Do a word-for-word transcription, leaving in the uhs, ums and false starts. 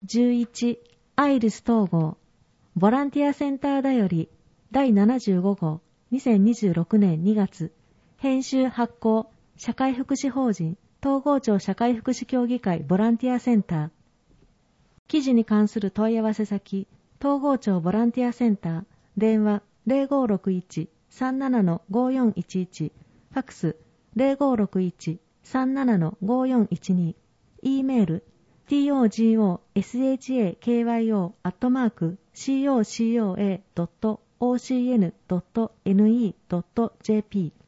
じゅういちアイリス統合ボランティアセンターだよりだいななじゅうご号にせんにじゅうろくねんにがつ編集発行社会福祉法人東郷町社会福祉協議会ボランティアセンター記事に関する問い合わせ先東郷町ボランティアセンター電話 ゼロごろくいち さんなな ごよんいちいち ファックス ゼロごろくいち さんなな ごよんいちに E メール トゴシャカ アットマーク ココア ドット オーシーエヌ ドット エヌイー ドット ジェーピー